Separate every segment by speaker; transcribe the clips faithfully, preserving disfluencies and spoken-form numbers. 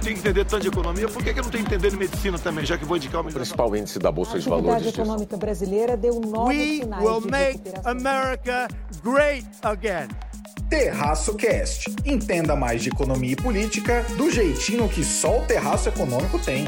Speaker 1: tenho que entender tanto de economia, por que, que eu não tenho que entender de medicina também, já que vou indicar o melhor?
Speaker 2: O principal índice da Bolsa de Valores.
Speaker 3: A atividade econômica brasileira deu novos sinais
Speaker 4: We will
Speaker 3: de
Speaker 4: make
Speaker 3: recuperação.
Speaker 4: America great again.
Speaker 5: Terraço Cast. Entenda mais de economia e política do jeitinho que só o Terraço Econômico tem.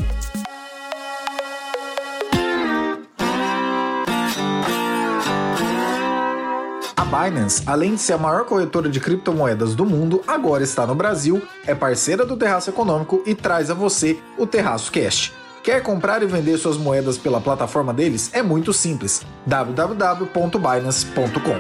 Speaker 5: A Binance, além de ser a maior corretora de criptomoedas do mundo, agora está no Brasil, é parceira do Terraço Econômico e traz a você o Terraço Cast. Quer comprar e vender suas moedas pela plataforma deles? É muito simples. w w w ponto binance ponto com.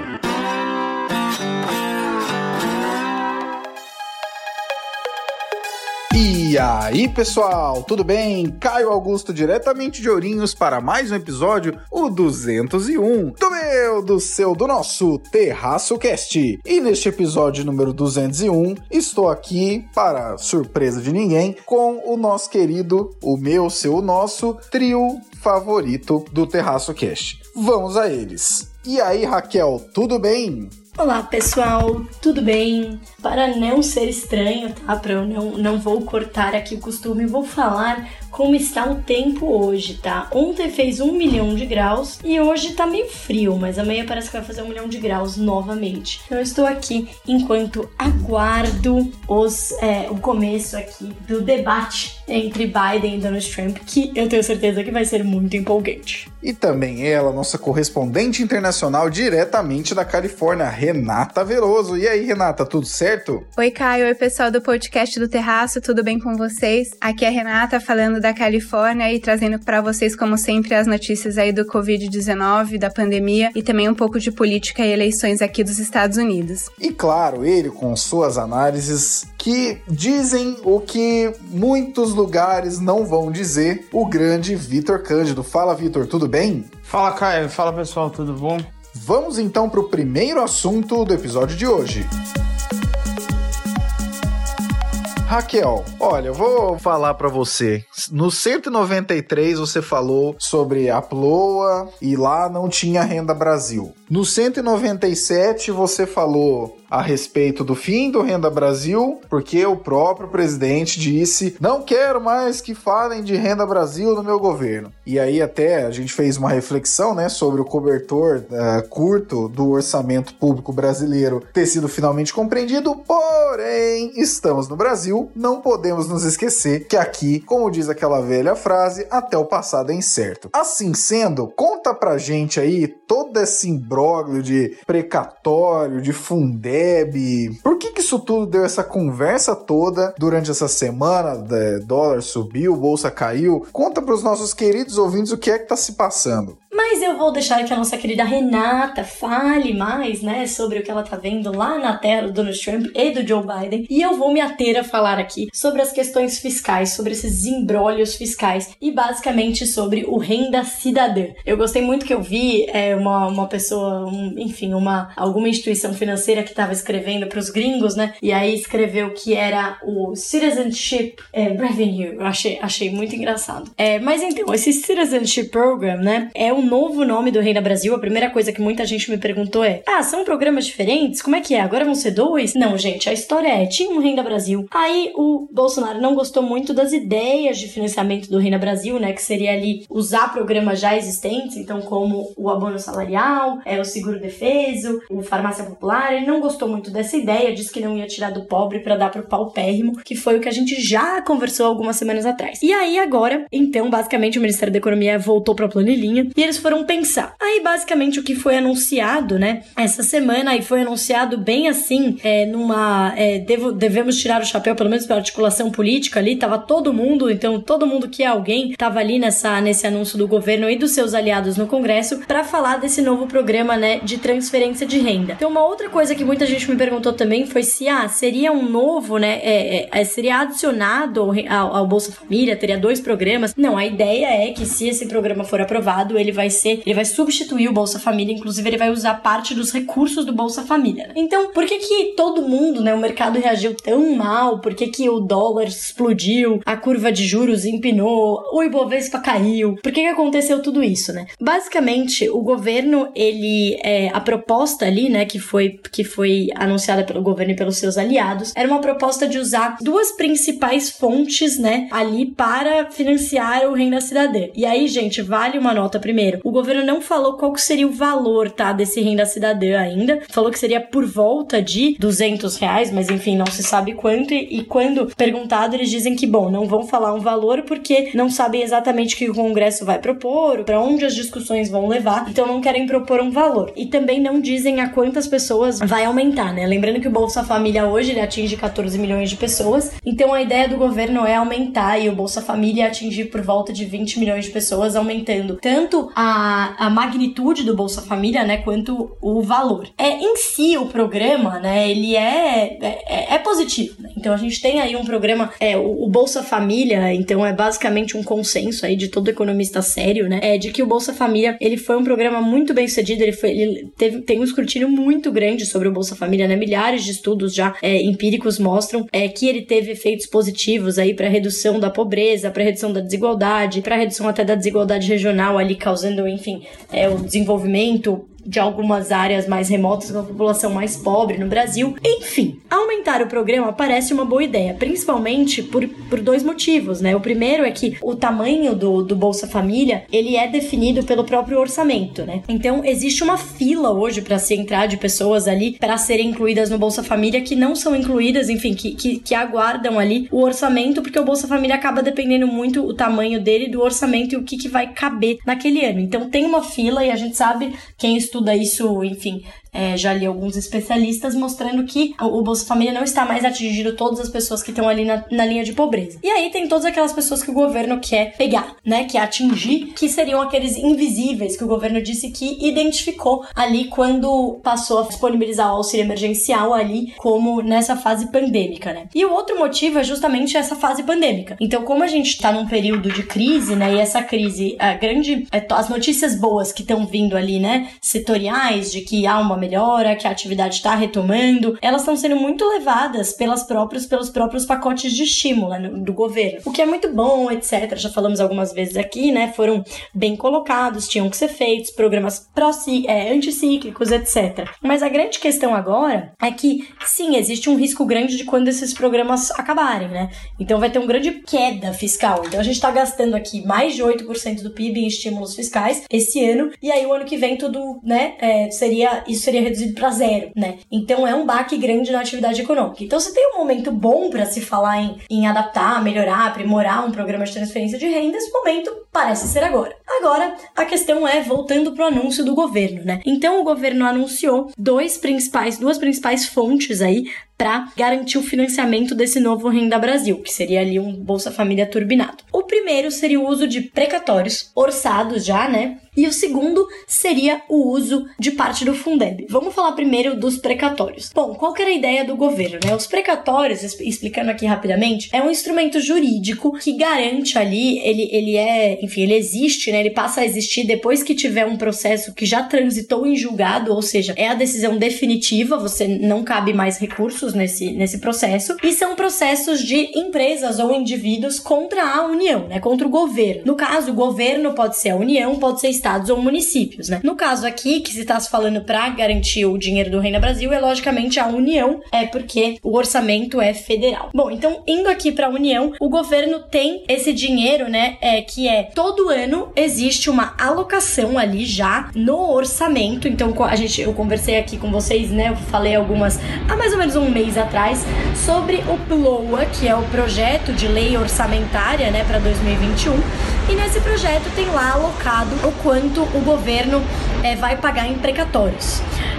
Speaker 5: E aí, pessoal, tudo bem? Caio Augusto, diretamente de Ourinhos, para mais um episódio, o duzentos e um, do meu, do seu, do nosso Terraço Cast. E neste episódio número duzentos e um, estou aqui, para surpresa de ninguém, com o nosso querido, o meu, seu, o nosso trio favorito do Terraço Cast. Vamos a eles. E aí, Raquel, tudo bem?
Speaker 6: Olá, pessoal, tudo bem? Para não ser estranho, tá? Para eu não, não vou cortar aqui o costume, vou falar como está o tempo hoje, tá? Ontem fez um milhão de graus e hoje tá meio frio, mas amanhã parece que vai fazer um milhão de graus novamente. Então eu estou aqui enquanto aguardo os, é, o começo aqui do debate entre Biden e Donald Trump, que eu tenho certeza que vai ser muito empolgante.
Speaker 5: E também ela, nossa correspondente internacional diretamente da Califórnia, Renata Veloso. E aí, Renata, tudo certo?
Speaker 7: Oi, Caio. Oi, pessoal do podcast do Terraço, tudo bem com vocês? Aqui é a Renata falando da Califórnia e trazendo para vocês, como sempre, as notícias aí do covid dezenove, da pandemia e também um pouco de política e eleições aqui dos Estados Unidos.
Speaker 5: E claro, ele com suas análises que dizem o que muitos lugares não vão dizer, o grande Vitor Cândido. Fala, Vitor, tudo bem?
Speaker 8: Fala, Caio. Fala, pessoal, tudo bom?
Speaker 5: Vamos então para o primeiro assunto do episódio de hoje. Raquel, olha, eu vou falar pra você. No cento e noventa e três você falou sobre a Ploa e lá não tinha Renda Brasil. No cento e noventa e sete você falou a respeito do fim do Renda Brasil, porque o próprio presidente disse: não quero mais que falem de Renda Brasil no meu governo. E aí até a gente fez uma reflexão, né, sobre o cobertor uh, curto do orçamento público brasileiro ter sido finalmente compreendido, porém estamos no Brasil, não podemos nos esquecer que aqui, como diz aquela velha frase, até o passado é incerto. Assim sendo, conta pra gente aí todo esse imbróglio de precatório, de Fundeb. Por que que isso tudo deu essa conversa toda durante essa semana? De dólar subiu, bolsa caiu. Conta para os nossos queridos ouvintes o que é que tá se passando.
Speaker 6: Mas eu vou deixar que a nossa querida Renata fale mais, né, sobre o que ela tá vendo lá na terra do Donald Trump e do Joe Biden. E eu vou me ater a falar aqui sobre as questões fiscais, sobre esses imbrólios fiscais e basicamente sobre o Renda Cidadã. Eu gostei muito que eu vi é, uma, uma pessoa, um, enfim, uma, alguma instituição financeira que tava escrevendo pros gringos, né, e aí escreveu que era o Citizenship é, Revenue. Eu achei, achei muito engraçado. É, mas então, esse Citizenship Program, né, é um novo nome do Renda Brasil. A primeira coisa que muita gente me perguntou é: ah, são programas diferentes? Como é que é? Agora vão ser dois? Não, gente, a história é, tinha um Renda Brasil. Aí o Bolsonaro não gostou muito das ideias de financiamento do Renda Brasil, né, que seria ali usar programas já existentes, então como o abono salarial, é, o seguro defeso, o farmácia popular. Ele não gostou muito dessa ideia, disse que não ia tirar do pobre para dar pro paupérrimo, que foi o que a gente já conversou algumas semanas atrás. E aí agora, então, basicamente o Ministério da Economia voltou pra planilhinha e eles foram pensar. Aí, basicamente, o que foi anunciado, né, essa semana, e foi anunciado bem assim, é, numa, é, devo, devemos tirar o chapéu, pelo menos pela articulação política ali, tava todo mundo, então, todo mundo que é alguém, tava ali nessa, nesse anúncio do governo e dos seus aliados no Congresso, pra falar desse novo programa, né, de transferência de renda. Então, uma outra coisa que muita gente me perguntou também foi se, ah, seria um novo, né, é, é, seria adicionado ao, ao, ao Bolsa Família, teria dois programas. Não, a ideia é que se esse programa for aprovado, ele vai ser ser, ele vai substituir o Bolsa Família, inclusive ele vai usar parte dos recursos do Bolsa Família. Né? Então, por que que todo mundo, né, o mercado reagiu tão mal? Por que que o dólar explodiu, a curva de juros empinou, o Ibovespa caiu? Por que que aconteceu tudo isso, né? Basicamente, o governo, ele, é, a proposta ali, né, que foi, que foi anunciada pelo governo e pelos seus aliados, era uma proposta de usar duas principais fontes, né, ali para financiar o Renda Cidadã. E aí, gente, vale uma nota primeiro. O governo não falou qual que seria o valor, tá, desse Renda Cidadã ainda. Falou que seria por volta de duzentos reais, mas enfim, não se sabe quanto. E, e quando perguntado, eles dizem que, bom, não vão falar um valor porque não sabem exatamente o que o Congresso vai propor, para onde as discussões vão levar, então não querem propor um valor. E também não dizem a quantas pessoas vai aumentar, né? Lembrando que o Bolsa Família hoje, ele atinge catorze milhões de pessoas, então a ideia do governo é aumentar e o Bolsa Família atingir por volta de vinte milhões de pessoas, aumentando tanto a, a magnitude do Bolsa Família, né, quanto o valor. É, em si, o programa, né, ele é, é, é positivo, né? Então a gente tem aí um programa, é, o, o Bolsa Família, então é basicamente um consenso aí de todo economista sério, né, é de que o Bolsa Família, ele foi um programa muito bem sucedido, ele, foi, ele teve, tem um escrutínio muito grande sobre o Bolsa Família, né, milhares de estudos já é, empíricos mostram é, que ele teve efeitos positivos aí para redução da pobreza, para redução da desigualdade, para redução até da desigualdade regional ali, causando, enfim, é, o desenvolvimento de algumas áreas mais remotas com a população mais pobre no Brasil. Enfim, aumentar o programa parece uma boa ideia, principalmente por, por dois motivos, né? O primeiro é que o tamanho do, do Bolsa Família, ele é definido pelo próprio orçamento, né? Então, existe uma fila hoje para se entrar de pessoas ali para serem incluídas no Bolsa Família que não são incluídas, enfim, que, que, que aguardam ali o orçamento, porque o Bolsa Família acaba dependendo muito o tamanho dele, do orçamento e o que, que vai caber naquele ano. Então, tem uma fila e a gente sabe, quem estuda estuda isso, enfim, é, já li alguns especialistas mostrando que o Bolsa Família não está mais atingindo todas as pessoas que estão ali na, na linha de pobreza. E aí tem todas aquelas pessoas que o governo quer pegar, né, quer atingir, que seriam aqueles invisíveis que o governo disse que identificou ali quando passou a disponibilizar o auxílio emergencial ali como nessa fase pandêmica, né. E o outro motivo é justamente essa fase pandêmica. Então, como a gente está num período de crise, né, e essa crise, a grande, as notícias boas que estão vindo ali, né, setoriais, de que há uma melhora, que a atividade está retomando, elas estão sendo muito levadas pelas próprios, pelos próprios pacotes de estímulo, né, do governo, o que é muito bom, etcétera. Já falamos algumas vezes aqui, né, foram bem colocados, tinham que ser feitos, programas pró, é, anticíclicos, etcétera. Mas a grande questão agora é que, sim, existe um risco grande de quando esses programas acabarem, né, então vai ter uma grande queda fiscal. Então a gente está gastando aqui mais de oito por cento do P I B em estímulos fiscais esse ano, e aí o ano que vem tudo, né, é, seria, isso seria reduzido para zero, né? Então é um baque grande na atividade econômica. Então se tem um momento bom para se falar em, em adaptar, melhorar, aprimorar um programa de transferência de renda, esse momento parece ser agora. Agora, a questão é, voltando pro anúncio do governo, né? Então o governo anunciou dois principais, duas principais fontes aí para garantir o financiamento desse novo Renda Brasil, que seria ali um Bolsa Família turbinado. O primeiro seria o uso de precatórios, orçados já, né? E o segundo seria o uso de parte do Fundeb. Vamos falar primeiro dos precatórios. Bom, qual que era a ideia do governo, né? Os precatórios, explicando aqui rapidamente, é um instrumento jurídico que garante ali, ele, ele é, enfim, ele existe, né? Ele passa a existir depois que tiver um processo que já transitou em julgado, ou seja, é a decisão definitiva, você não cabe mais recursos nesse, nesse processo, e são processos de empresas ou indivíduos contra a União, né? Contra o governo. No caso, o governo pode ser a União, pode ser estados ou municípios, né? No caso aqui, que se está se falando para garantir o dinheiro do Renda Brasil, é logicamente a União, é porque o orçamento é federal. Bom, então, indo aqui para a União, o governo tem esse dinheiro, né, é, que é, todo ano existe uma alocação ali já no orçamento. Então, a gente, eu conversei aqui com vocês, né, eu falei algumas, há mais ou menos um mês atrás, sobre o PLOA, que é o projeto de lei orçamentária, né, para dois mil e vinte e um, e nesse projeto tem lá alocado o quanto o governo é, vai pagar em precatórios.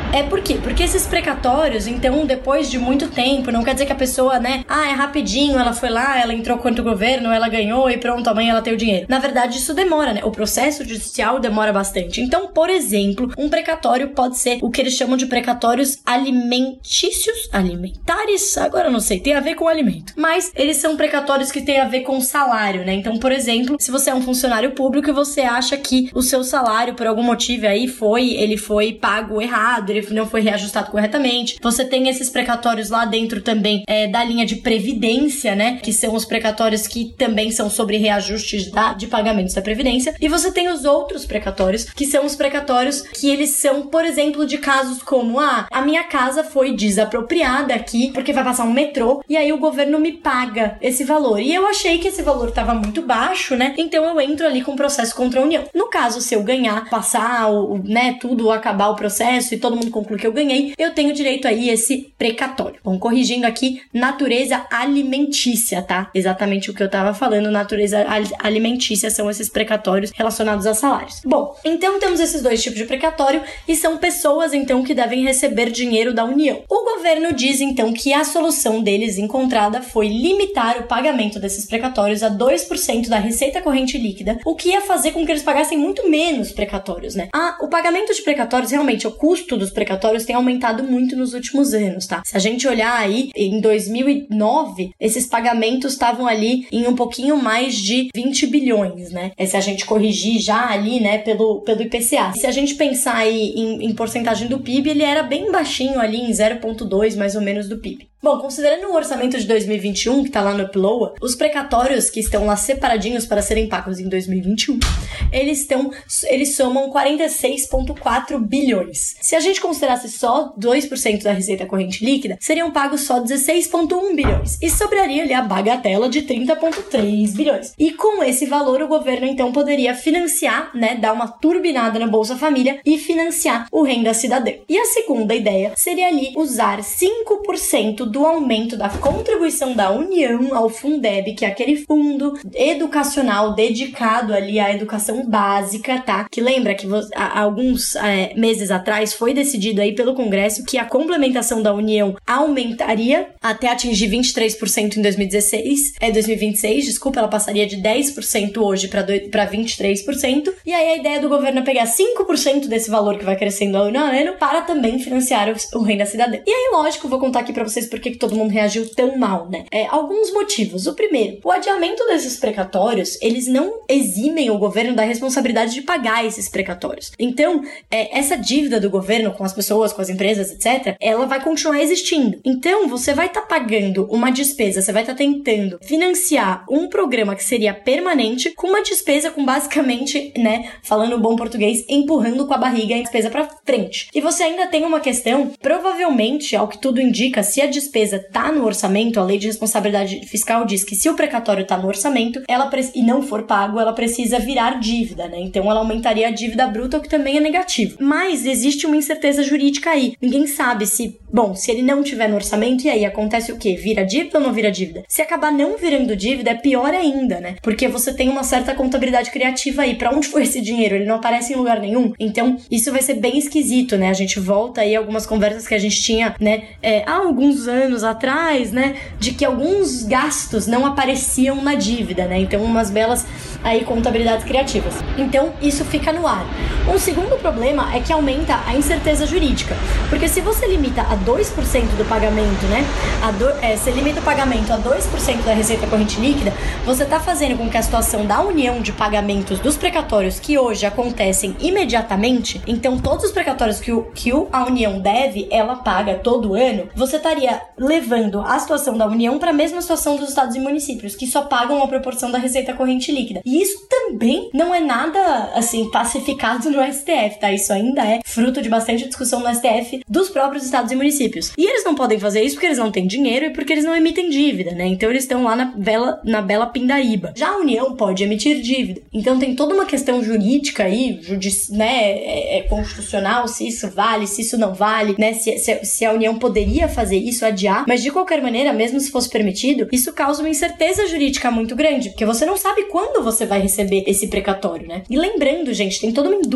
Speaker 6: É por quê? Porque esses precatórios, então, depois de muito tempo, não quer dizer que a pessoa, né, ah, é rapidinho, ela foi lá, ela entrou contra o governo, ela ganhou e pronto, amanhã ela tem o dinheiro. Na verdade, isso demora, né? O processo judicial demora bastante. Então, por exemplo, um precatório pode ser o que eles chamam de precatórios alimentícios, alimentares, agora eu não sei, tem a ver com alimento. Mas eles são precatórios que têm a ver com salário, né? Então, por exemplo, se você é um funcionário público e você acha que o seu salário, por algum motivo aí, foi, ele foi pago errado, ele não foi reajustado corretamente, você tem esses precatórios lá dentro também é, da linha de previdência, né? Que são os precatórios que também são sobre reajustes da, de pagamentos da previdência. E você tem os outros precatórios, que são os precatórios que eles são, por exemplo, de casos como, ah, a minha casa foi desapropriada aqui porque vai passar um metrô e aí o governo me paga esse valor. E eu achei que esse valor estava muito baixo, né? Então eu entro ali com o processo contra a União. No caso, se eu ganhar, passar, o, né, tudo, acabar o processo e todo mundo concluir que eu ganhei, eu tenho direito aí a esse precatório. Bom, corrigindo aqui, natureza alimentícia, tá? Exatamente o que eu tava falando, natureza alimentícia são esses precatórios relacionados a salários. Bom, então temos esses dois tipos de precatório e são pessoas, então, que devem receber dinheiro da União. O governo diz, então, que a solução deles encontrada foi limitar o pagamento desses precatórios a dois por cento da receita corrente líquida, o que ia fazer com que eles pagassem muito menos precatórios, né? Ah, o pagamento de precatórios, realmente, o custo dos precatórios tem aumentado muito nos últimos anos, tá? Se a gente olhar aí, em dois mil e nove, esses pagamentos estavam ali em um pouquinho mais de vinte bilhões, né? É se a gente corrigir já ali, né, pelo, pelo I P C A. Se a gente pensar aí em, em porcentagem do P I B, ele era bem baixinho ali, em zero vírgula dois mais ou menos do P I B. Bom, considerando o orçamento de dois mil e vinte e um, que tá lá no Ploa, os precatórios que estão lá separadinhos para serem pagos em dois mil e vinte e um, eles estão, eles somam quarenta e seis vírgula quatro bilhões. Se a gente considerasse só dois por cento da receita corrente líquida, seriam pagos só dezesseis vírgula um bilhões. E sobraria ali a bagatela de trinta vírgula três bilhões. E com esse valor, o governo, então, poderia financiar, né, dar uma turbinada na Bolsa Família e financiar o Renda Cidadã. E a segunda ideia seria ali usar cinco por cento do aumento da contribuição da União ao Fundeb, que é aquele fundo educacional dedicado ali à educação básica, tá? Que lembra que há alguns é, meses atrás foi decidido aí pelo Congresso que a complementação da União aumentaria até atingir vinte e três por cento em dois mil e dezesseis, é dois mil e vinte e seis, desculpa, ela passaria de dez por cento hoje para vinte e três por cento, e aí a ideia do governo é pegar cinco por cento desse valor que vai crescendo ano a ano para também financiar o, o Renda Cidadã. E aí, lógico, vou contar aqui pra vocês por que que todo mundo reagiu tão mal, né? É, alguns motivos. O primeiro, o adiamento desses precatórios, eles não eximem o governo da responsabilidade de pagar esses precatórios. Então, é, essa dívida do governo com as pessoas, com as empresas, etcétera, ela vai continuar existindo. Então, você vai estar tá pagando uma despesa, você vai estar tá tentando financiar um programa que seria permanente com uma despesa com basicamente, né, falando bom português, empurrando com a barriga a despesa pra frente. E você ainda tem uma questão, provavelmente, ao que tudo indica, se a despesa tá no orçamento, a lei de responsabilidade fiscal diz que se o precatório tá no orçamento, ela pre- e não for pago, ela precisa virar dívida, né? Então ela aumentaria a dívida bruta, o que também é negativo. Mas existe uma incerteza jurídica aí. Ninguém sabe se, bom, se ele não tiver no orçamento, e aí acontece o quê? Vira dívida ou não vira dívida? Se acabar não virando dívida, é pior ainda, né? Porque você tem uma certa contabilidade criativa aí. Pra onde foi esse dinheiro? Ele não aparece em lugar nenhum. Então, isso vai ser bem esquisito, né? A gente volta aí a algumas conversas que a gente tinha, né, é, há alguns anos atrás, né, de que alguns gastos não apareciam na dívida, né? Então, umas belas aí contabilidades criativas. Então, isso fica no ar. Um segundo problema é que aumenta a incerteza jurídica. Porque se você limita a dois por cento do pagamento, né? A do, é, você limita o pagamento a dois por cento da receita corrente líquida, você está fazendo com que a situação da união de pagamentos dos precatórios que hoje acontecem imediatamente, então todos os precatórios que, o, que o, a União deve, ela paga todo ano, você estaria levando a situação da União para a mesma situação dos estados e municípios, que só pagam a proporção da receita corrente líquida. E isso também não é nada, assim, pacificado no S T F, tá? Isso ainda é fruto de bastante discussão no S T F dos próprios estados e municípios. E eles não podem fazer isso porque eles não têm dinheiro e porque eles não emitem dívida, né? Então eles estão lá na bela, na bela pindaíba. Já a União pode emitir dívida. Então tem toda uma questão jurídica aí, judici- né, é, é constitucional, se isso vale, se isso não vale, né? Se, se, se a União poderia fazer isso, adiar. Mas de qualquer maneira, mesmo se fosse permitido, isso causa uma incerteza jurídica muito grande, porque você não sabe quando você vai receber esse precatório, né? E lembrando, gente, tem toda uma indústria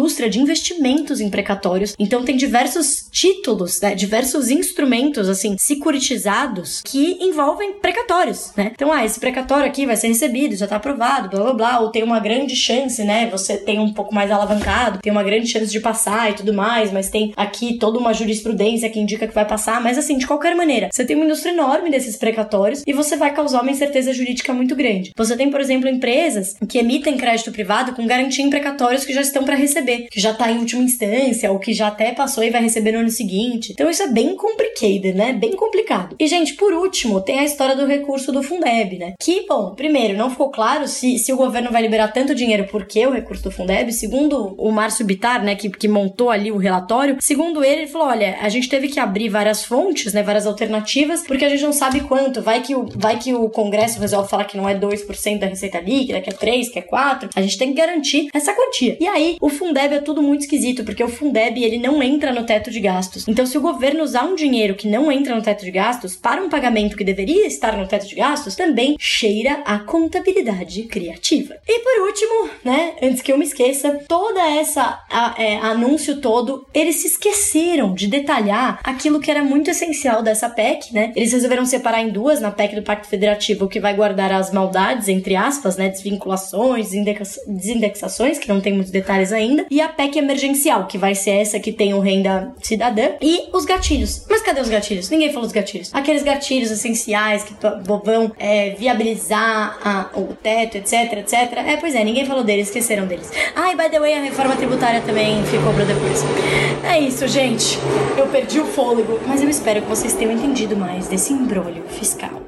Speaker 6: indústria de investimentos em precatórios. Então tem diversos títulos, né, diversos instrumentos, assim, securitizados que envolvem precatórios, né? Então, ah, esse precatório aqui vai ser recebido, já tá aprovado, blá, blá, blá, ou tem uma grande chance, né, você tem um pouco mais alavancado, tem uma grande chance de passar e tudo mais, mas tem aqui toda uma jurisprudência que indica que vai passar, mas assim, de qualquer maneira, você tem uma indústria enorme desses precatórios e você vai causar uma incerteza jurídica muito grande. Você tem, por exemplo, empresas que emitem crédito privado com garantia em precatórios que já estão para receber, que já tá em última instância, ou que já até passou e vai receber no ano seguinte. Então isso é bem complicated, né? Bem complicado. E, gente, por último, tem a história do recurso do Fundeb, né? Que, bom, primeiro, não ficou claro se, se o governo vai liberar tanto dinheiro por que o recurso do Fundeb. Segundo o Márcio Bittar, né, que, que montou ali o relatório, segundo ele, ele falou, olha, a gente teve que abrir várias fontes, né, várias alternativas, porque a gente não sabe quanto. Vai que o, vai que o Congresso resolve falar que não é dois por cento da receita líquida, que é três por cento, que é quatro por cento. A gente tem que garantir essa quantia. E aí, o Fundeb é tudo muito esquisito, porque o Fundeb, ele não entra no teto de gastos. Então, se o governo usar um dinheiro que não entra no teto de gastos para um pagamento que deveria estar no teto de gastos, também cheira a contabilidade criativa. E por último, né, antes que eu me esqueça, toda essa a, é, anúncio todo, eles se esqueceram de detalhar aquilo que era muito essencial dessa P E C, né? Eles resolveram separar em duas, na P E C do Pacto Federativo, o que vai guardar as maldades, entre aspas, né, desvinculações, desindexa- desindexações, que não tem muitos detalhes ainda, e a P E C emergencial, que vai ser essa que tem o renda cidadã, e os gatilhos. Mas cadê os gatilhos? Ninguém falou dos gatilhos. Aqueles gatilhos essenciais que vão é, viabilizar a, o teto, etc, etc. É, pois é, ninguém falou deles, esqueceram deles. Ah, e by the way, a reforma tributária também ficou pra depois. É isso, gente. Eu perdi o fôlego, mas eu espero que vocês tenham entendido mais desse imbróglio fiscal.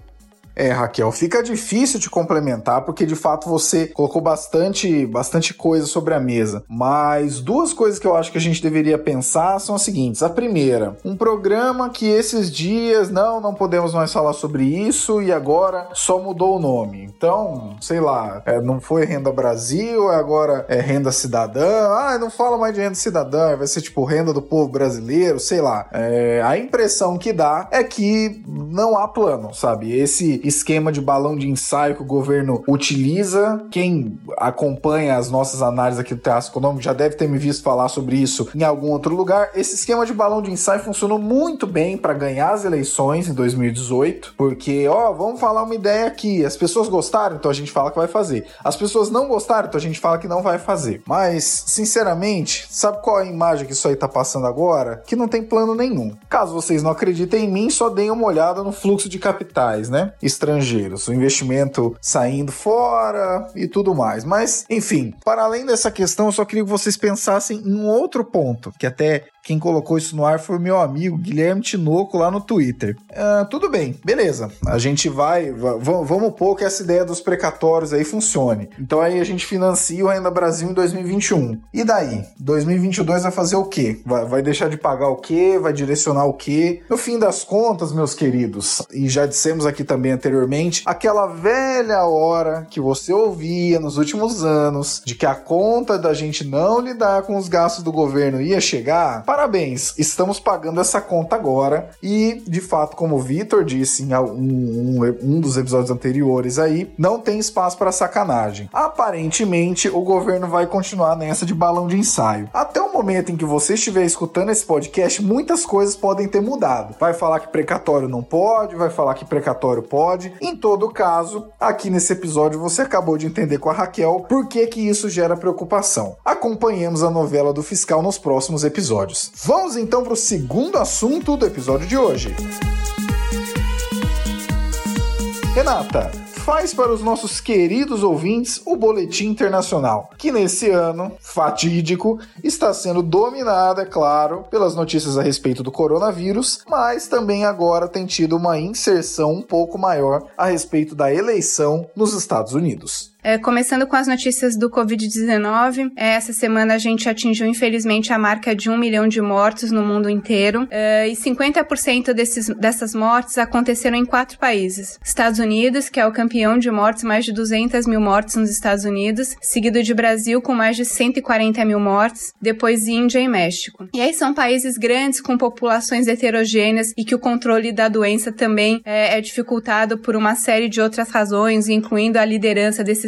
Speaker 5: É, Raquel, fica difícil de complementar porque de fato você colocou bastante, bastante coisa sobre a mesa, mas duas coisas que eu acho que a gente deveria pensar são as seguintes. A primeira, um programa que esses dias não, não podemos mais falar sobre isso e agora só mudou o nome. Então, sei lá, é, não foi Renda Brasil, agora é Renda Cidadã. Ah, não fala mais de Renda Cidadã, vai ser tipo Renda do Povo Brasileiro, sei lá. É, a impressão que dá é que não há plano, sabe? Esse esquema de balão de ensaio que o governo utiliza. Quem acompanha as nossas análises aqui do Terraço Econômico já deve ter me visto falar sobre isso em algum outro lugar. Esse esquema de balão de ensaio funcionou muito bem para ganhar as eleições em dois mil e dezoito, porque, ó, vamos falar uma ideia aqui. As pessoas gostaram, então a gente fala que vai fazer. As pessoas não gostaram, então a gente fala que não vai fazer. Mas, sinceramente, sabe qual é a imagem que isso aí tá passando agora? Que não tem plano nenhum. Caso vocês não acreditem em mim, só deem uma olhada no fluxo de capitais, né? Estrangeiros, o investimento saindo fora e tudo mais. Mas, enfim, para além dessa questão, eu só queria que vocês pensassem em um outro ponto, que até quem colocou isso no ar foi o meu amigo Guilherme Tinoco lá no Twitter. Ah, tudo bem, beleza. A gente vai, v- vamos pôr que essa ideia dos precatórios aí funcione. Então aí a gente financia o Renda Brasil em dois mil e vinte e um. E daí? dois mil e vinte e dois vai fazer o quê? Vai, vai deixar de pagar o quê? Vai direcionar o quê? No fim das contas, meus queridos, e já dissemos aqui também anteriormente, aquela velha hora que você ouvia nos últimos anos de que a conta da gente não lidar com os gastos do governo ia chegar. Parabéns, estamos pagando essa conta agora e, de fato, como o Vitor disse em um, um, um dos episódios anteriores aí, não tem espaço para sacanagem. Aparentemente, o governo vai continuar nessa de balão de ensaio. Até o momento em que você estiver escutando esse podcast, muitas coisas podem ter mudado. Vai falar que precatório não pode, vai falar que precatório pode. Em todo caso, aqui nesse episódio você acabou de entender com a Raquel por que que isso gera preocupação. Acompanhemos a novela do fiscal nos próximos episódios. Vamos então para o segundo assunto do episódio de hoje. Renata, faz para os nossos queridos ouvintes o Boletim Internacional, que nesse ano fatídico está sendo dominado, é claro, pelas notícias a respeito do coronavírus, mas também agora tem tido uma inserção um pouco maior a respeito da eleição nos Estados Unidos.
Speaker 7: É, começando com as notícias do covid dezenove, é, essa semana a gente atingiu, infelizmente, a marca de um milhão de mortos no mundo inteiro, é, e cinquenta por cento desses, dessas mortes aconteceram em quatro países. Estados Unidos, que é o campeão de mortes, mais de duzentas mil mortes nos Estados Unidos, seguido de Brasil, com mais de cento e quarenta mil mortes, depois Índia e México. E aí são países grandes, com populações heterogêneas, e que o controle da doença também é, é dificultado por uma série de outras razões, incluindo a liderança desses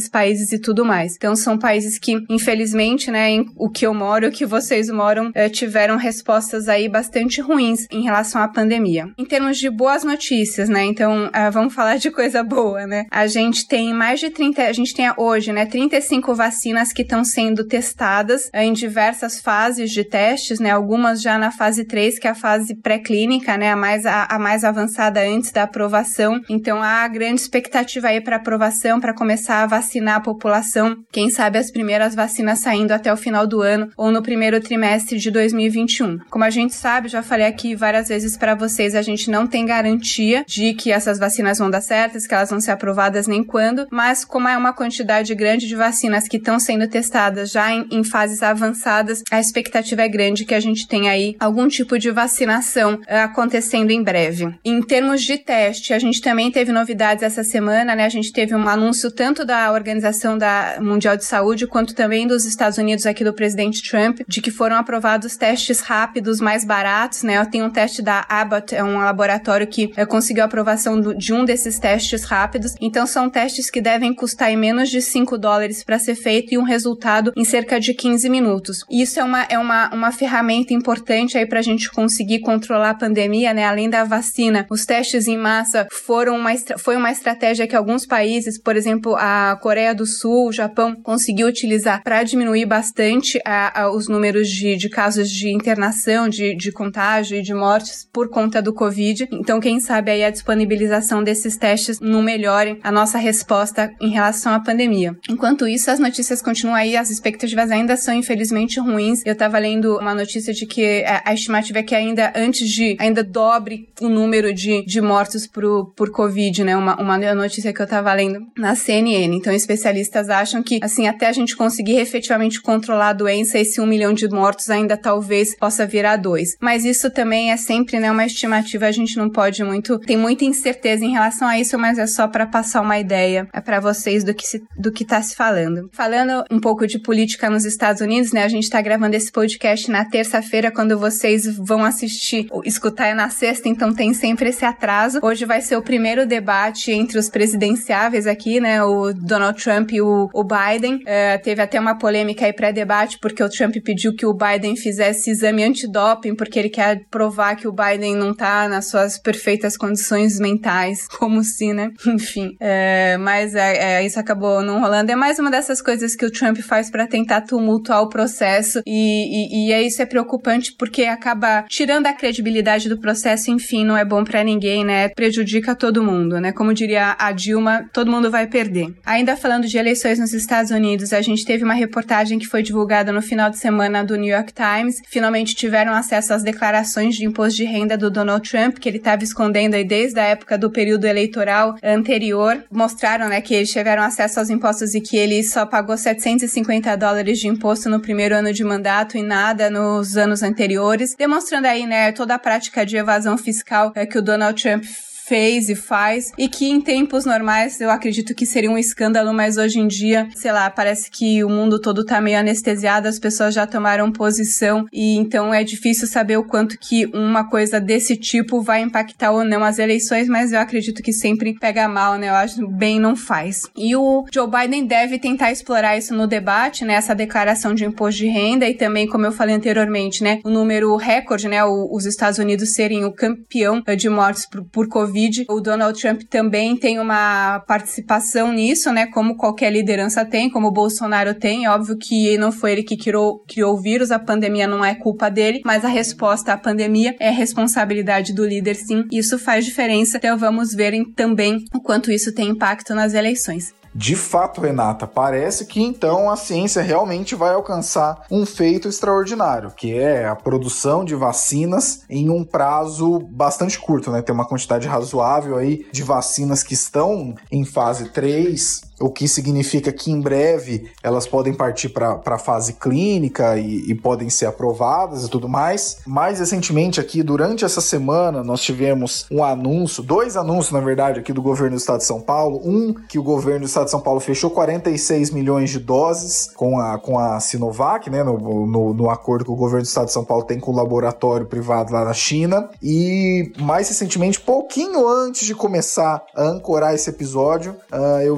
Speaker 7: desses países e tudo mais. Então são países que, infelizmente, né, em o que eu moro, o que vocês moram, eh, tiveram respostas aí bastante ruins em relação à pandemia. Em termos de boas notícias, né, então ah, vamos falar de coisa boa, né. A gente tem mais de trinta, a gente tem hoje, né, trinta e cinco vacinas que estão sendo testadas eh, em diversas fases de testes, né, algumas já na fase três, que é a fase pré-clínica, né, a mais, a, a mais avançada antes da aprovação. Então há grande expectativa aí para aprovação, para começar a vacinar a população, quem sabe as primeiras vacinas saindo até o final do ano ou no primeiro trimestre de dois mil e vinte e um. Como a gente sabe, já falei aqui várias vezes para vocês, a gente não tem garantia de que essas vacinas vão dar certas, que elas vão ser aprovadas nem quando, mas como é uma quantidade grande de vacinas que estão sendo testadas já em, em fases avançadas, a expectativa é grande que a gente tenha aí algum tipo de vacinação uh, acontecendo em breve. Em termos de teste, a gente também teve novidades essa semana, né? A gente teve um anúncio tanto da Organização da Mundial de Saúde quanto também dos Estados Unidos, aqui do presidente Trump, de que foram aprovados testes rápidos mais baratos, né? Tem um teste da Abbott, é um laboratório que é, conseguiu a aprovação do, de um desses testes rápidos. Então são testes que devem custar em menos de cinco dólares para ser feito e um resultado em cerca de quinze minutos. Isso é uma, é uma, uma ferramenta importante aí para a gente conseguir controlar a pandemia, né? Além da vacina, os testes em massa foram uma, foi uma estratégia que alguns países, por exemplo, a Coreia do Sul, o Japão, conseguiu utilizar para diminuir bastante a, a, os números de, de casos de internação, de, de contágio e de mortes por conta do Covid. Então, quem sabe aí a disponibilização desses testes não melhore a nossa resposta em relação à pandemia. Enquanto isso, as notícias continuam aí, as expectativas ainda são infelizmente ruins. Eu estava lendo uma notícia de que a, a estimativa é que ainda antes de, ainda dobre o número de, de mortos por, por Covid, né? Uma, uma notícia que eu estava lendo na C N N. Então, especialistas acham que, assim, até a gente conseguir efetivamente controlar a doença, esse um milhão de mortos ainda talvez possa virar dois. Mas isso também é sempre, né, uma estimativa, a gente não pode muito, tem muita incerteza em relação a isso, mas é só para passar uma ideia para vocês do que se, do que tá se falando. Falando um pouco de política nos Estados Unidos, né, a gente tá gravando esse podcast na terça-feira, quando vocês vão assistir, ou escutar é na sexta, então tem sempre esse atraso. Hoje vai ser o primeiro debate entre os presidenciáveis aqui, né, o Donald Trump e o, o Biden. Uh, teve até uma polêmica aí pré-debate, porque o Trump pediu que o Biden fizesse exame antidoping, porque ele quer provar que o Biden não tá nas suas perfeitas condições mentais, como se, né, enfim. Uh, mas é, é, isso acabou não rolando. É mais uma dessas coisas que o Trump faz pra tentar tumultuar o processo, e, e, e é isso é preocupante, porque acaba tirando a credibilidade do processo, enfim, não é bom pra ninguém, né, prejudica todo mundo, né, como diria a Dilma, todo mundo vai perder. Ainda falando de eleições nos Estados Unidos, a gente teve uma reportagem que foi divulgada no final de semana do New York Times. Finalmente tiveram acesso às declarações de imposto de renda do Donald Trump, que ele estava escondendo aí desde a época do período eleitoral anterior. Mostraram, né, que eles tiveram acesso aos impostos e que ele só pagou setecentos e cinquenta dólares de imposto no primeiro ano de mandato e nada nos anos anteriores, demonstrando aí, né, toda a prática de evasão fiscal é, que o Donald Trump fez e faz, e que em tempos normais eu acredito que seria um escândalo, mas hoje em dia, sei lá, parece que o mundo todo tá meio anestesiado, as pessoas já tomaram posição, e então é difícil saber o quanto que uma coisa desse tipo vai impactar ou não as eleições, mas eu acredito que sempre pega mal, né, eu acho bem não faz. E o Joe Biden deve tentar explorar isso no debate, né, essa declaração de imposto de renda, e também, como eu falei anteriormente, né, o número recorde, né, o, os Estados Unidos serem o campeão de mortes por, por Covid. O Donald Trump também tem uma participação nisso, né, como qualquer liderança tem, como o Bolsonaro tem. É óbvio que não foi ele que criou, criou o vírus, a pandemia não é culpa dele, mas a resposta à pandemia é responsabilidade do líder, sim. Isso faz diferença, então vamos ver também o quanto isso tem impacto nas eleições.
Speaker 5: De fato, Renata, parece que então a ciência realmente vai alcançar um feito extraordinário, que é a produção de vacinas em um prazo bastante curto, né? Tem uma quantidade razoável aí de vacinas que estão em fase três, o que significa que em breve elas podem partir para a fase clínica e, e podem ser aprovadas e tudo mais. Mais recentemente aqui, durante essa semana, nós tivemos um anúncio, dois anúncios na verdade aqui do governo do estado de São Paulo. Um, que o governo do estado de São Paulo fechou quarenta e seis milhões de doses com a, com a Sinovac, né, no, no, no acordo que o governo do estado de São Paulo tem com o laboratório privado lá na China. E mais recentemente, pouquinho antes de começar a ancorar esse episódio, uh, eu vi um, um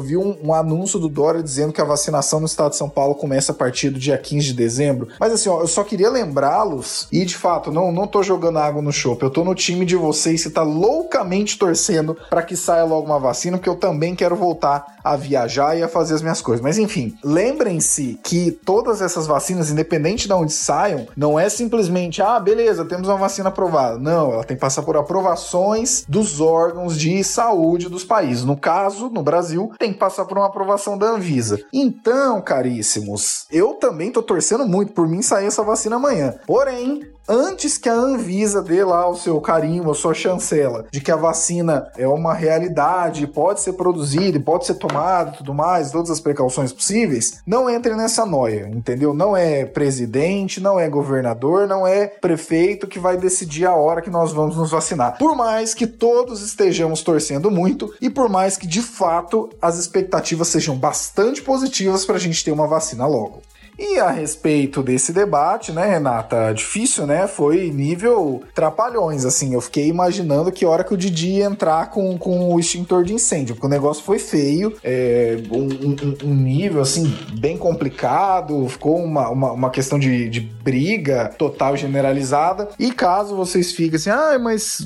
Speaker 5: um anúncio do Dória dizendo que a vacinação no estado de São Paulo começa a partir do dia quinze de dezembro. Mas assim, ó, eu só queria lembrá-los, e de fato, não, não tô jogando água no chope, eu tô no time de vocês que tá loucamente torcendo para que saia logo uma vacina, porque eu também quero voltar a viajar e a fazer as minhas coisas. Mas enfim, lembrem-se que todas essas vacinas, independente de onde saiam, não é simplesmente, ah, beleza, temos uma vacina aprovada. Não, ela tem que passar por aprovações dos órgãos de saúde dos países. No caso, no Brasil, tem que passar por uma aprovação da Anvisa. Então, caríssimos, eu também tô torcendo muito por mim sair essa vacina amanhã. Porém, antes que a Anvisa dê lá o seu carimbo, a sua chancela, de que a vacina é uma realidade, pode ser produzida, pode ser tomada e tudo mais, todas as precauções possíveis, não entre nessa noia, entendeu? Não é presidente, não é governador, não é prefeito que vai decidir a hora que nós vamos nos vacinar. Por mais que todos estejamos torcendo muito e por mais que, de fato, as expectativas sejam bastante positivas para a gente ter uma vacina logo. E a respeito desse debate, né, Renata, difícil, né, foi nível trapalhões, assim, eu fiquei imaginando que hora que o Didi ia entrar com, com o extintor de incêndio, porque o negócio foi feio, é, um, um, um nível, assim, bem complicado, ficou uma, uma, uma questão de, de briga total generalizada, e caso vocês fiquem assim, ah, mas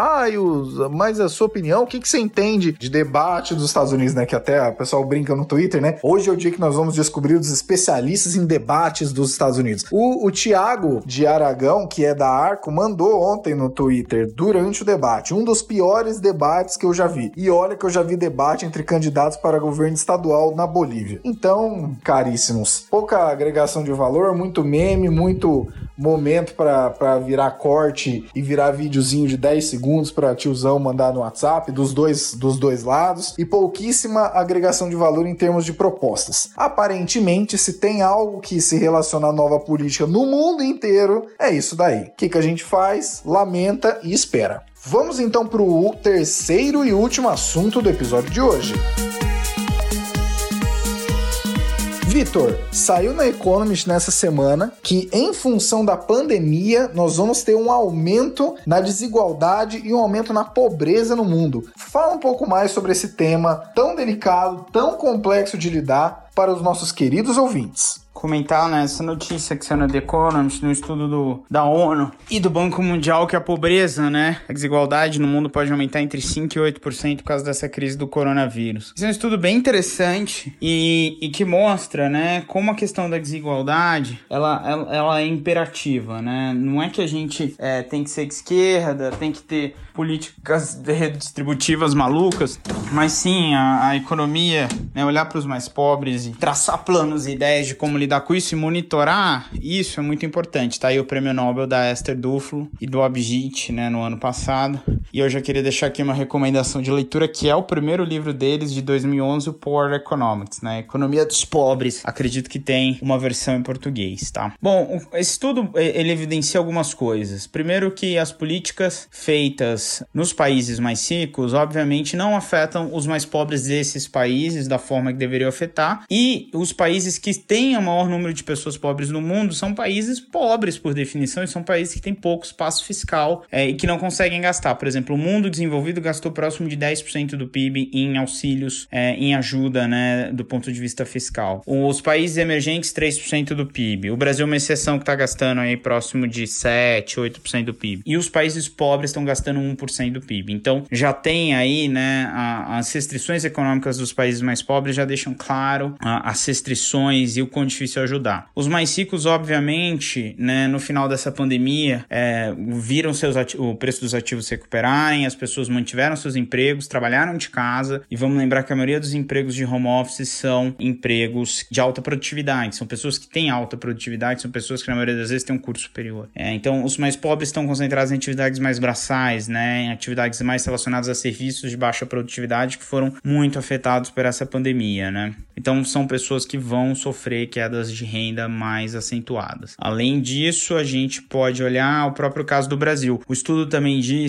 Speaker 5: Caio, mas a sua opinião, o que, que você entende de debate dos Estados Unidos, né, que até o pessoal brinca no Twitter, né, hoje é o dia que nós vamos descobrir os especialistas em debates dos Estados Unidos. O, o Tiago de Aragão, que é da Arco, mandou ontem no Twitter, durante o debate, um dos piores debates que eu já vi. E olha que eu já vi debate entre candidatos para governo estadual na Bolívia. Então, caríssimos, pouca agregação de valor, muito meme, muito momento para virar corte e virar videozinho de dez segundos para tiozão mandar no WhatsApp dos dois, dos dois lados e pouquíssima agregação de valor em termos de propostas. Aparentemente, se tem algo que se relaciona à nova política no mundo inteiro, é isso daí. O que, que a gente faz? Lamenta e espera. Vamos então para o terceiro e último assunto do episódio de hoje. Vitor, saiu na Economist nessa semana que, em função da pandemia, nós vamos ter um aumento na desigualdade e um aumento na pobreza no mundo. Fala um pouco mais sobre esse tema tão delicado, tão complexo de lidar para os nossos queridos ouvintes.
Speaker 8: Comentar nessa notícia que saiu na The Economist, no estudo do, da ONU e do Banco Mundial, que a pobreza, né, a desigualdade no mundo pode aumentar entre cinco e oito por cento por causa dessa crise do coronavírus. Esse é um estudo bem interessante e, e que mostra, né, como a questão da desigualdade, ela, ela, ela é imperativa, né, não é que a gente é, tem que ser de esquerda, tem que ter políticas redistributivas malucas, mas sim a, a economia, né, olhar para os mais pobres e traçar planos e ideias de como lidar com isso e monitorar isso é muito importante. Tá aí o prêmio Nobel da Esther Duflo e do Abhijit, né, no ano passado. E eu já queria deixar aqui uma recomendação de leitura, que é o primeiro livro deles de dois mil e onze, o Poor Economics, né, Economia dos Pobres. Acredito que tem uma versão em português, tá? Bom, esse estudo, ele evidencia algumas coisas. Primeiro que as políticas feitas nos países mais ricos, obviamente, não afetam os mais pobres desses países da forma que deveriam afetar. E os países que têm o maior número de pessoas pobres no mundo são países pobres, por definição, e são países que têm pouco espaço fiscal é, e que não conseguem gastar. Por exemplo, o mundo desenvolvido gastou próximo de dez por cento do P I B em auxílios, é, em ajuda, né, do ponto de vista fiscal. Os países emergentes, três por cento do P I B. O Brasil é uma exceção que está gastando aí próximo de sete, oito por cento do P I B. E os países pobres estão gastando um por cento do P I B. Então, já tem aí, né, a, as restrições econômicas dos países mais pobres já deixam claro a, as restrições e o quão difícil ajudar. Os mais ricos, obviamente, né, no final dessa pandemia, é, viram seus ati- o preço dos ativos se recuperarem, as pessoas mantiveram seus empregos, trabalharam de casa, e vamos lembrar que a maioria dos empregos de home office são empregos de alta produtividade, são pessoas que têm alta produtividade, são pessoas que na maioria das vezes têm um curso superior. É, então, os mais pobres estão concentrados em atividades mais braçais, né, em atividades mais relacionadas a serviços de baixa produtividade que foram muito afetados por essa pandemia, né? Então, são pessoas que vão sofrer quedas de renda mais acentuadas. Além disso, a gente pode olhar o próprio caso do Brasil. O estudo também diz que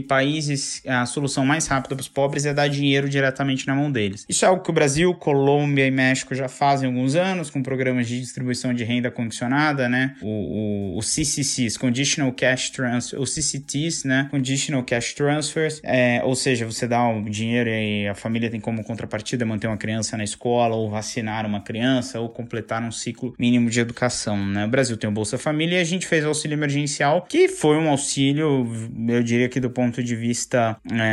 Speaker 8: países, a solução mais rápida para os pobres é dar dinheiro diretamente na mão deles. Isso é algo que o Brasil, Colômbia e México já fazem há alguns anos, com programas de distribuição de renda condicionada, né? O, o, o C C Cs, Conditional Cash Transfer, o C C Ts, né? Conditional Cash Transfers, é, ou seja, você dá o dinheiro e a família tem como contrapartida manter uma criança na escola, ou vacinar uma criança, ou completar um ciclo mínimo de educação, né? O Brasil tem o Bolsa Família e a gente fez o auxílio emergencial, que foi um auxílio, eu diria que do ponto de vista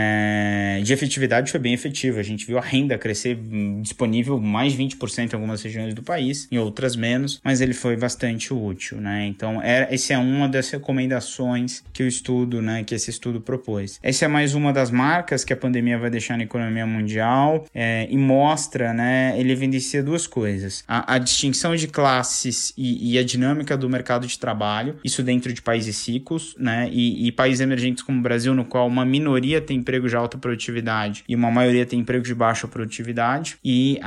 Speaker 8: é, de efetividade foi bem efetivo. A gente viu a renda crescer disponível mais de vinte por cento em algumas regiões do país, em outras menos, mas ele foi bastante útil, né? Então, era, essa é uma das recomendações que o estudo, né, que esse estudo propôs. Essa é mais uma das marcas que a pandemia vai deixar na economia mundial é, e mostra, né, ele evidencia duas coisas. A, a distinção de classes e, e a dinâmica do mercado de trabalho, isso dentro de países ricos, né, e, e países emergentes como o Brasil, no qual uma minoria tem emprego de alta produtividade e uma maioria tem emprego de baixa produtividade, e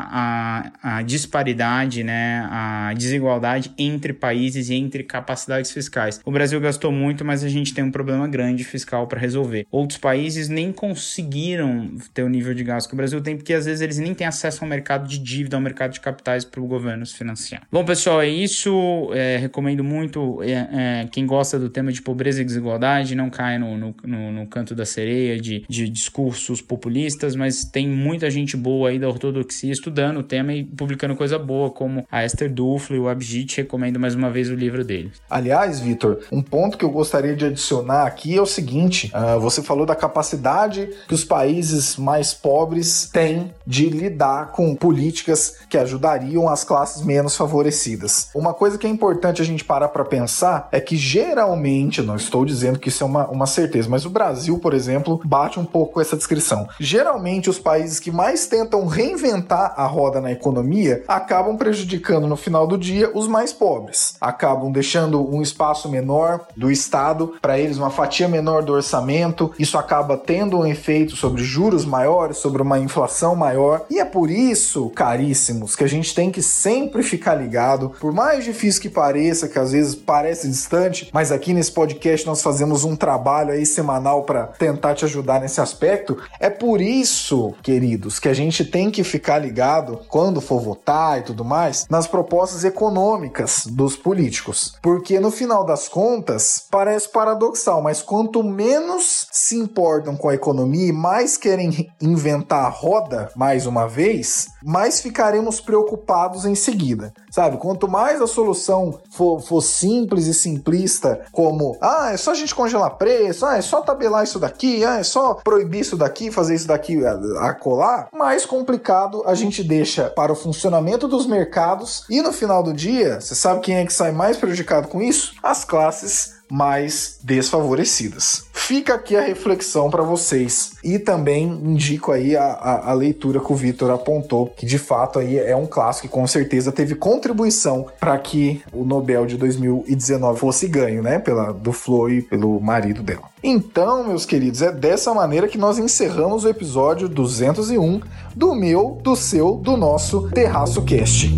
Speaker 8: a, a, a disparidade, né, a desigualdade entre países e entre capacidades fiscais. O Brasil gastou muito, mas a gente tem um problema grande fiscal para resolver. Outros países nem conseguiram ter o nível de gasto que o Brasil tem, porque às vezes eles nem têm acesso ao mercado de dívida, ao mercado de capitais para o governo se financiar. Bom, pessoal, é isso. É, recomendo muito é, é, quem gosta do tema de pobreza e desigualdade, não cai no, no, no, no canto da sereia de, de discursos populistas, mas tem muita gente boa aí da ortodoxia estudando o tema e publicando coisa boa, como a Esther Duflo e o Abhijit. Recomendo mais uma vez o livro deles.
Speaker 5: Aliás, Vitor, um ponto que eu gostaria de adicionar aqui é o seguinte, uh, você falou da capacidade que os países mais pobres têm de lidar com políticas que ajudariam as classes menos favorecidas. Uma coisa que é importante a gente parar para pensar é que geralmente, não estou dizendo que isso é uma, uma certeza, mas o Brasil, por exemplo, bate um pouco com essa descrição. Geralmente os países que mais tentam reinventar a roda na economia acabam prejudicando no final do dia os mais pobres. Acabam deixando um espaço menor do Estado, para eles uma fatia menor do orçamento, isso acaba tendo um efeito sobre juros maiores, sobre uma inflação maior, e é por isso, caríssimos, que a gente tem que sempre ficar ligado, por mais difícil que pareça, que às vezes parece distante, mas aqui nesse podcast nós fazemos um trabalho aí semanal para tentar te ajudar nesse aspecto. É por isso, queridos, que a gente tem que ficar ligado, quando for votar e tudo mais, nas propostas econômicas dos políticos, porque no final das contas, parece paradoxal, mas quanto menos se importam com a economia e mais querem inventar a roda, mais uma vez, mais ficaremos preocupados em seguida, sabe? Quanto mais a solução for, for simples e simplista, como, ah, é só a gente congelar preço, ah, é só tabelar isso daqui, ah, é só proibir isso daqui, fazer isso daqui a, a colar, mais complicado a gente deixa para o funcionamento dos mercados e no final do dia, você sabe quem é que sai mais prejudicado com isso? As classes mais desfavorecidas. Fica aqui a reflexão para vocês e também indico aí a, a, a leitura que o Vitor apontou, que de fato aí é um clássico e com certeza teve contribuição para que o Nobel de dois mil e dezenove fosse ganho, né, pela do Flo e pelo marido dela. Então, meus queridos, é dessa maneira que nós encerramos o episódio duzentos e um do meu, do seu, do nosso Terraço Cast.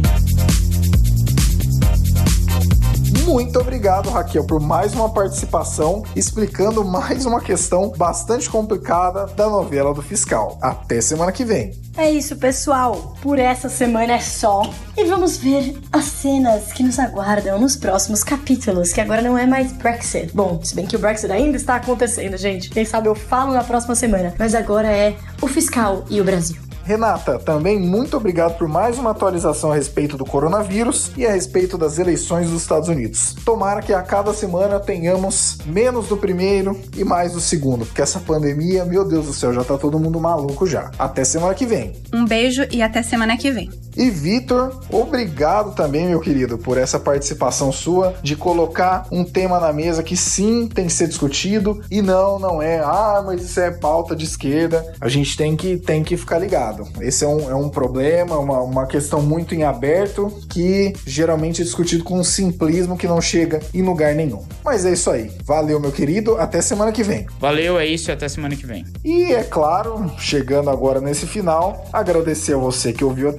Speaker 5: Muito obrigado, Raquel, por mais uma participação, explicando mais uma questão bastante complicada da novela do fiscal. Até semana que vem.
Speaker 6: É isso, pessoal. Por essa semana é só. E vamos ver as cenas que nos aguardam nos próximos capítulos, que agora não é mais Brexit. Bom, se bem que o Brexit ainda está acontecendo, gente. Quem sabe eu falo na próxima semana. Mas agora é o fiscal e o Brasil.
Speaker 5: Renata, também muito obrigado por mais uma atualização a respeito do coronavírus e a respeito das eleições dos Estados Unidos. Tomara que a cada semana tenhamos menos do primeiro e mais do segundo, porque essa pandemia, meu Deus do céu, já tá todo mundo maluco já. Até semana que vem.
Speaker 7: Um beijo e até semana que vem.
Speaker 5: E Vitor, obrigado também, meu querido, por essa participação sua de colocar um tema na mesa que sim tem que ser discutido e não, não é, ah, mas isso é pauta de esquerda. A gente tem que, tem que ficar ligado. Esse é um, é um problema, uma, uma questão muito em aberto que geralmente é discutido com um simplismo que não chega em lugar nenhum. Mas é isso aí. Valeu, meu querido. Até semana que vem.
Speaker 8: Valeu, é isso e até semana que vem.
Speaker 5: E é claro, chegando agora nesse final, agradecer a você que ouviu até aqui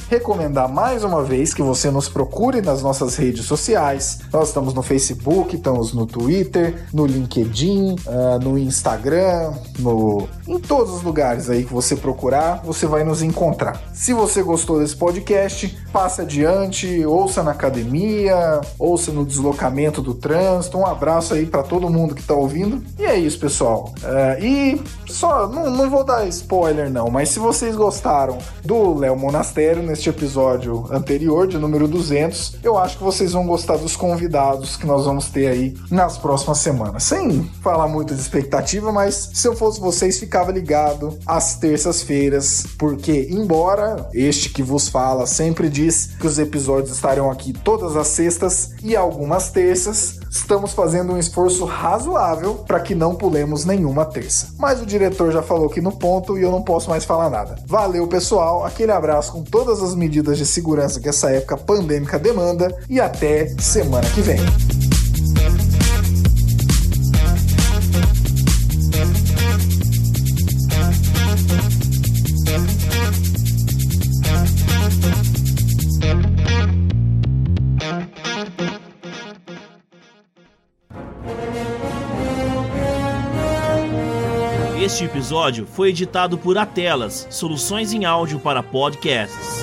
Speaker 5: recomendar mais uma vez que você nos procure nas nossas redes sociais. Nós estamos no Facebook, estamos no Twitter, no LinkedIn, uh, no Instagram, no... em todos os lugares aí que você procurar, você vai nos encontrar. Se você gostou desse podcast, passe adiante, ouça na academia, ouça no deslocamento do trânsito. Um abraço aí para todo mundo que tá ouvindo. E é isso, pessoal. Uh, e só, não, não vou dar spoiler não, mas se vocês gostaram do Léo Monastério neste episódio anterior, de número duzentos, eu acho que vocês vão gostar dos convidados que nós vamos ter aí nas próximas semanas. Sem falar muito de expectativa, mas se eu fosse vocês, ficava ligado às terças-feiras, porque embora este que vos fala sempre diz que os episódios estarão aqui todas as sextas e algumas terças, estamos fazendo um esforço razoável para que não pulemos nenhuma terça. Mas o diretor já falou aqui no ponto e eu não posso mais falar nada. Valeu, pessoal, aquele abraço com todas as medidas de segurança que essa época pandêmica demanda e até semana que vem.
Speaker 2: Este episódio foi editado por Atelas, soluções em áudio para podcasts.